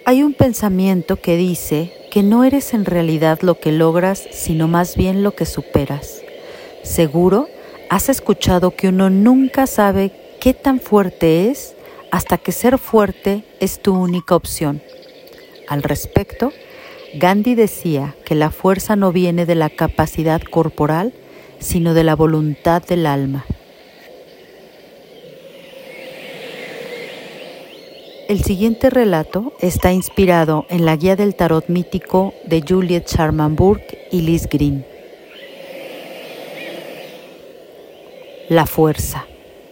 Hay un pensamiento que dice que no eres en realidad lo que logras, sino más bien lo que superas. Seguro has escuchado que uno nunca sabe qué tan fuerte es hasta que ser fuerte es tu única opción. Al respecto, Gandhi decía que la fuerza no viene de la capacidad corporal, sino de la voluntad del alma. El siguiente relato está inspirado en la guía del tarot mítico de Juliet Sharman Burke y Liz Green. La fuerza.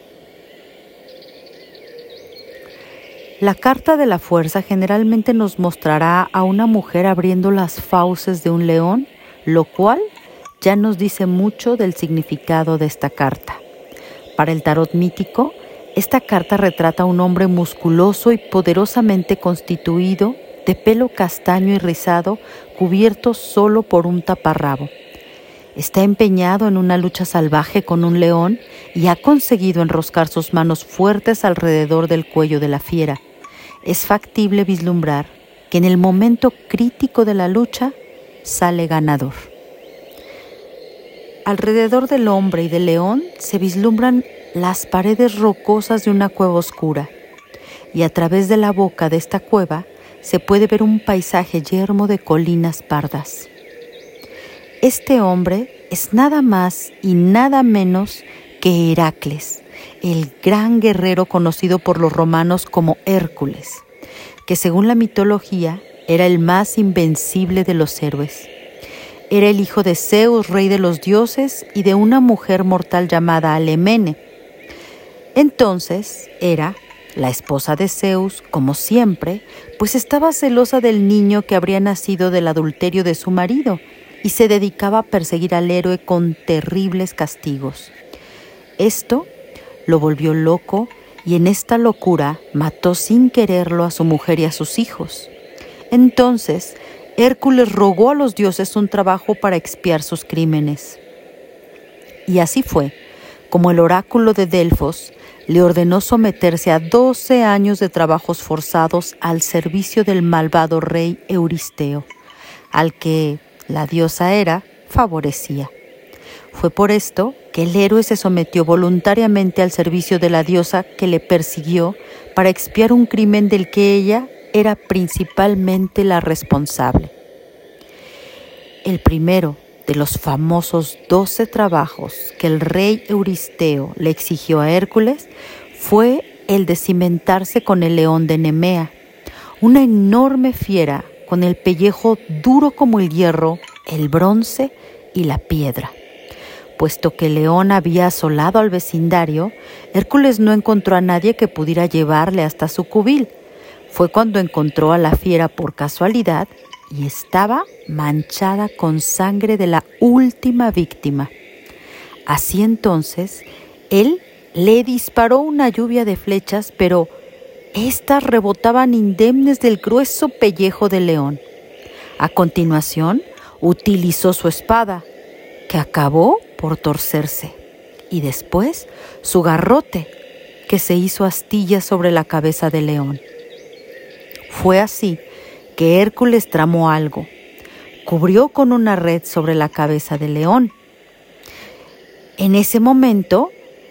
La carta de la fuerza generalmente nos mostrará a una mujer abriendo las fauces de un león, lo cual ya nos dice mucho del significado de esta carta. Para el tarot mítico, esta carta retrata a un hombre musculoso y poderosamente constituido, de pelo castaño y rizado, cubierto solo por un taparrabo. Está empeñado en una lucha salvaje con un león y ha conseguido enroscar sus manos fuertes alrededor del cuello de la fiera. Es factible vislumbrar que en el momento crítico de la lucha sale ganador. Alrededor del hombre y del león se vislumbran las paredes rocosas de una cueva oscura, y a través de la boca de esta cueva se puede ver un paisaje yermo de colinas pardas. Este hombre es nada más y nada menos que Heracles, el gran guerrero conocido por los romanos como Hércules, que según la mitología era el más invencible de los héroes. Era el hijo de Zeus, rey de los dioses, y de una mujer mortal llamada Alemene. Entonces Hera, la esposa de Zeus, como siempre, pues estaba celosa del niño que habría nacido del adulterio de su marido y se dedicaba a perseguir al héroe con terribles castigos. Esto lo volvió loco y en esta locura mató sin quererlo a su mujer y a sus hijos. Entonces Hércules rogó a los dioses un trabajo para expiar sus crímenes. Y así fue como el oráculo de Delfos le ordenó someterse a 12 años de trabajos forzados al servicio del malvado rey Euristeo, al que la diosa Hera favorecía. Fue por esto que el héroe se sometió voluntariamente al servicio de la diosa que le persiguió para expiar un crimen del que ella era principalmente la responsable. El primero de los famosos 12 trabajos que el rey Euristeo le exigió a Hércules fue el de cimentarse con el león de Nemea, una enorme fiera con el pellejo duro como el hierro, el bronce y la piedra. Puesto que el león había asolado al vecindario, Hércules no encontró a nadie que pudiera llevarle hasta su cubil. Fue cuando encontró a la fiera por casualidad y estaba manchada con sangre de la última víctima. Así entonces, él le disparó una lluvia de flechas, pero éstas rebotaban indemnes del grueso pellejo del león. A continuación, utilizó su espada, que acabó por torcerse, y después su garrote, que se hizo astillas sobre la cabeza del león. Fue así que Hércules tramó algo. Cubrió con una red sobre la cabeza del león. En ese momento,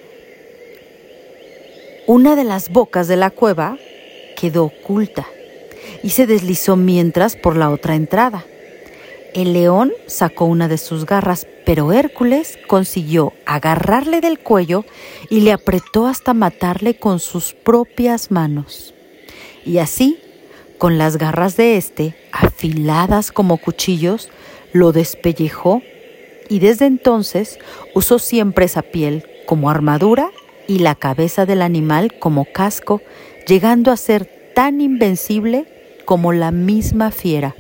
una de las bocas de la cueva quedó oculta y se deslizó mientras por la otra entrada. El león sacó una de sus garras, pero Hércules consiguió agarrarle del cuello y le apretó hasta matarle con sus propias manos. Y así, con las garras de éste, afiladas como cuchillos, lo despellejó y desde entonces usó siempre esa piel como armadura y la cabeza del animal como casco, llegando a ser tan invencible como la misma fiera.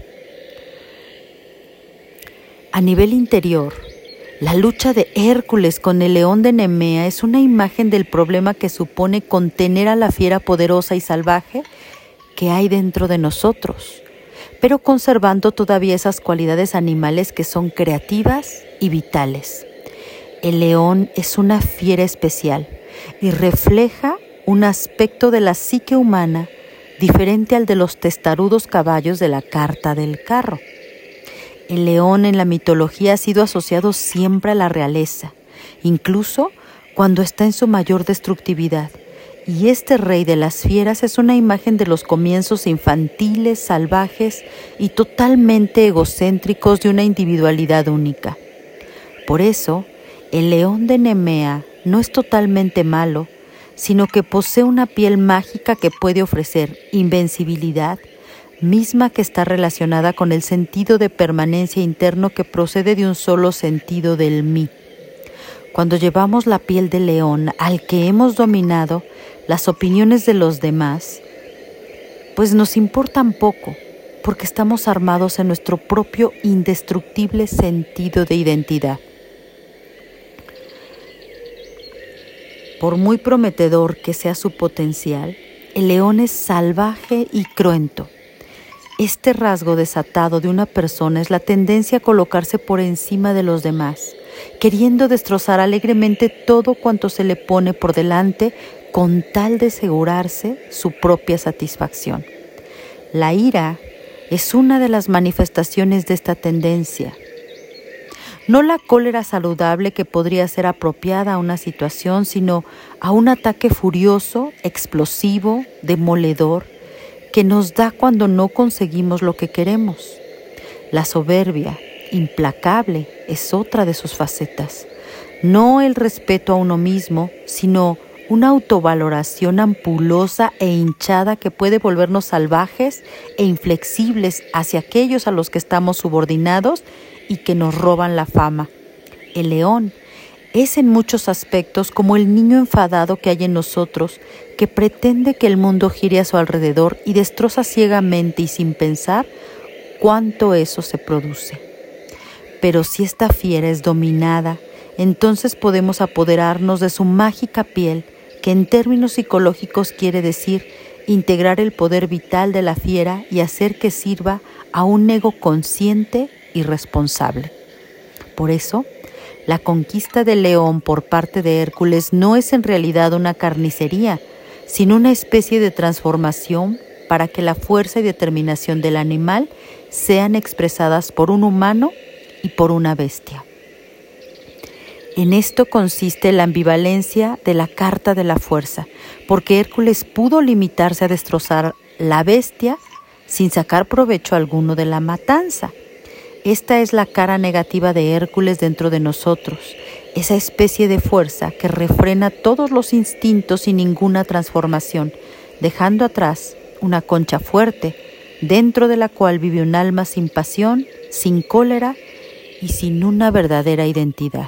A nivel interior, la lucha de Hércules con el león de Nemea es una imagen del problema que supone contener a la fiera poderosa y salvaje que hay dentro de nosotros, pero conservando todavía esas cualidades animales que son creativas y vitales. El león es una fiera especial y refleja un aspecto de la psique humana diferente al de los testarudos caballos de la carta del carro. El león en la mitología ha sido asociado siempre a la realeza, incluso cuando está en su mayor destructividad. Y este rey de las fieras es una imagen de los comienzos infantiles, salvajes y totalmente egocéntricos de una individualidad única. Por eso, el león de Nemea no es totalmente malo, sino que posee una piel mágica que puede ofrecer invencibilidad, misma que está relacionada con el sentido de permanencia interno que procede de un solo sentido del mí. Cuando llevamos la piel de león al que hemos dominado, las opiniones de los demás, pues nos importan poco, porque estamos armados en nuestro propio indestructible sentido de identidad. Por muy prometedor que sea su potencial, el león es salvaje y cruento. Este rasgo desatado de una persona es la tendencia a colocarse por encima de los demás, queriendo destrozar alegremente todo cuanto se le pone por delante con tal de asegurarse su propia satisfacción. La ira es una de las manifestaciones de esta tendencia. No la cólera saludable que podría ser apropiada a una situación, sino a un ataque furioso, explosivo, demoledor, que nos da cuando no conseguimos lo que queremos. La soberbia, implacable, es otra de sus facetas. No el respeto a uno mismo, sino una autovaloración ampulosa e hinchada que puede volvernos salvajes e inflexibles hacia aquellos a los que estamos subordinados y que nos roban la fama. El león es en muchos aspectos como el niño enfadado que hay en nosotros, que pretende que el mundo gire a su alrededor y destroza ciegamente y sin pensar cuánto eso se produce. Pero si esta fiera es dominada, entonces podemos apoderarnos de su mágica piel, que en términos psicológicos quiere decir integrar el poder vital de la fiera y hacer que sirva a un ego consciente y responsable. Por eso, la conquista del león por parte de Hércules no es en realidad una carnicería, sino una especie de transformación para que la fuerza y determinación del animal sean expresadas por un humano y por una bestia. En esto consiste la ambivalencia de la carta de la fuerza, porque Hércules pudo limitarse a destrozar la bestia sin sacar provecho alguno de la matanza. Esta es la cara negativa de Hércules dentro de nosotros, esa especie de fuerza que refrena todos los instintos sin ninguna transformación, dejando atrás una concha fuerte, dentro de la cual vive un alma sin pasión, sin cólera y sin una verdadera identidad.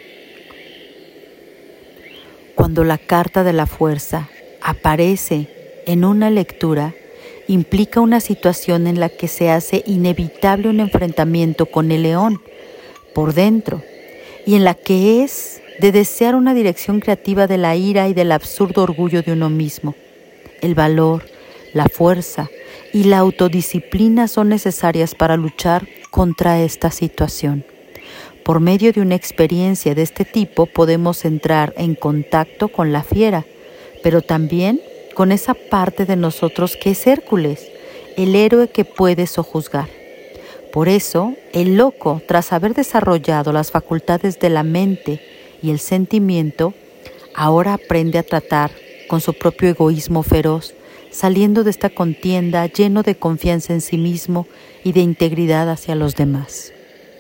Cuando la carta de la fuerza aparece en una lectura, implica una situación en la que se hace inevitable un enfrentamiento con el león por dentro y en la que es de desear una dirección creativa de la ira y del absurdo orgullo de uno mismo. El valor, la fuerza y la autodisciplina son necesarias para luchar contra esta situación. Por medio de una experiencia de este tipo podemos entrar en contacto con la fiera, pero también con esa parte de nosotros que es Hércules, el héroe que puede sojuzgar. Por eso, el loco, tras haber desarrollado las facultades de la mente y el sentimiento, ahora aprende a tratar con su propio egoísmo feroz, saliendo de esta contienda lleno de confianza en sí mismo y de integridad hacia los demás.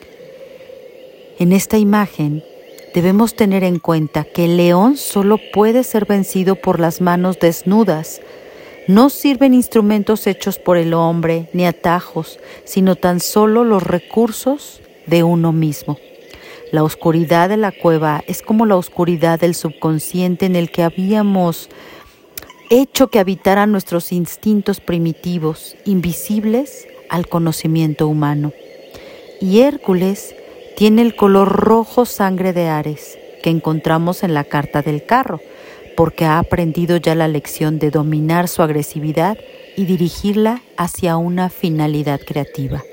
En esta imagen debemos tener en cuenta que el león solo puede ser vencido por las manos desnudas. No sirven instrumentos hechos por el hombre ni atajos, sino tan solo los recursos de uno mismo. La oscuridad de la cueva es como la oscuridad del subconsciente en el que habíamos hecho que habitaran nuestros instintos primitivos, invisibles al conocimiento humano. Y Hércules tiene el color rojo sangre de Ares, que encontramos en la carta del carro, porque ha aprendido ya la lección de dominar su agresividad y dirigirla hacia una finalidad creativa.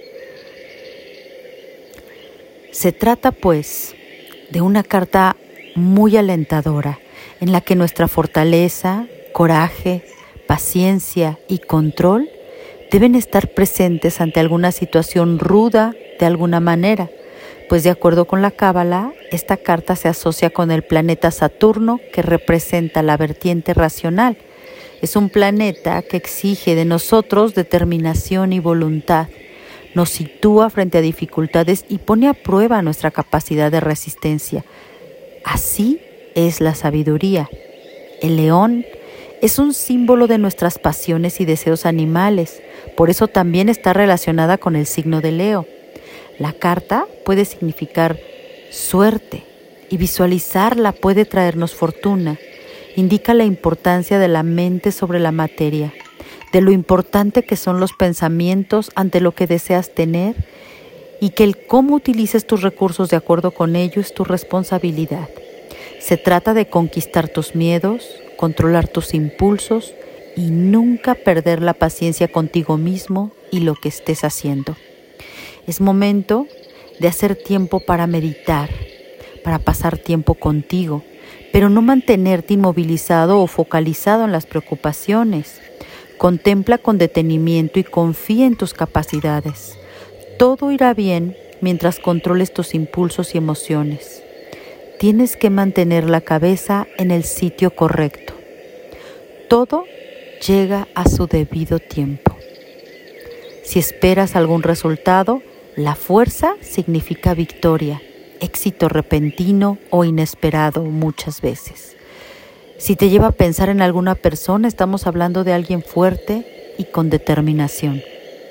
Se trata, pues, de una carta muy alentadora, en la que nuestra fortaleza, coraje, paciencia y control deben estar presentes ante alguna situación ruda de alguna manera, pues de acuerdo con la Cábala, esta carta se asocia con el planeta Saturno, que representa la vertiente racional. Es un planeta que exige de nosotros determinación y voluntad, nos sitúa frente a dificultades y pone a prueba nuestra capacidad de resistencia. Así es la sabiduría. El león es un símbolo de nuestras pasiones y deseos animales, por eso también está relacionada con el signo de Leo. La carta puede significar suerte y visualizarla puede traernos fortuna. Indica la importancia de la mente sobre la materia, de lo importante que son los pensamientos ante lo que deseas tener y que el cómo utilices tus recursos de acuerdo con ello es tu responsabilidad. Se trata de conquistar tus miedos, controlar tus impulsos y nunca perder la paciencia contigo mismo y lo que estés haciendo. Es momento de hacer tiempo para meditar, para pasar tiempo contigo, pero no mantenerte inmovilizado o focalizado en las preocupaciones. Contempla con detenimiento y confía en tus capacidades. Todo irá bien mientras controles tus impulsos y emociones. Tienes que mantener la cabeza en el sitio correcto. Todo llega a su debido tiempo. Si esperas algún resultado, la fuerza significa victoria, éxito repentino o inesperado muchas veces. Si te lleva a pensar en alguna persona, estamos hablando de alguien fuerte y con determinación.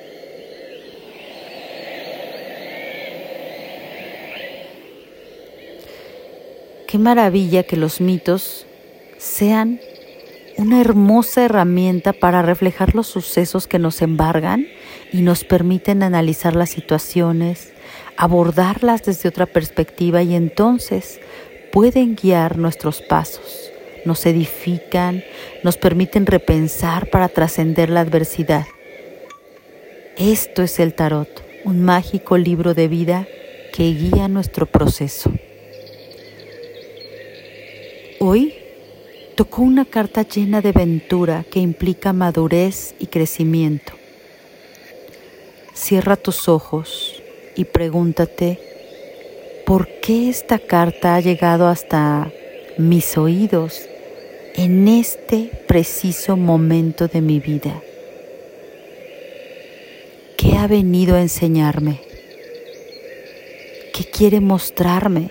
Qué maravilla que los mitos sean una hermosa herramienta para reflejar los sucesos que nos embargan y nos permiten analizar las situaciones, abordarlas desde otra perspectiva y entonces pueden guiar nuestros pasos, nos edifican, nos permiten repensar para trascender la adversidad. Esto es el tarot, un mágico libro de vida que guía nuestro proceso. Hoy tocó una carta llena de ventura que implica madurez y crecimiento. Cierra tus ojos y pregúntate, ¿por qué esta carta ha llegado hasta mis oídos en este preciso momento de mi vida? ¿Qué ha venido a enseñarme? ¿Qué quiere mostrarme?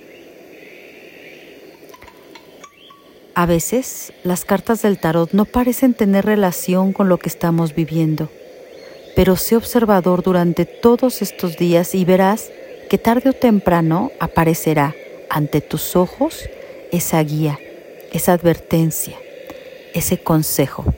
A veces, las cartas del tarot no parecen tener relación con lo que estamos viviendo, pero sé observador durante todos estos días y verás que tarde o temprano aparecerá ante tus ojos esa guía, esa advertencia, ese consejo.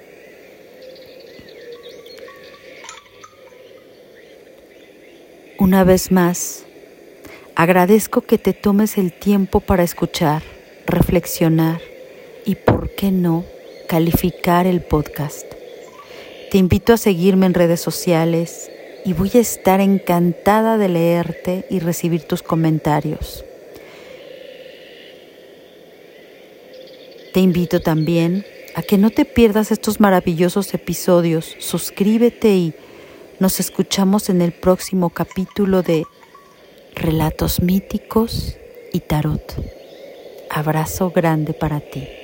Una vez más, agradezco que te tomes el tiempo para escuchar, reflexionar y, ¿por qué no?, calificar el podcast. Te invito a seguirme en redes sociales y voy a estar encantada de leerte y recibir tus comentarios. Te invito también a que no te pierdas estos maravillosos episodios. Suscríbete y nos escuchamos en el próximo capítulo de Relatos Míticos y Tarot. Abrazo grande para ti.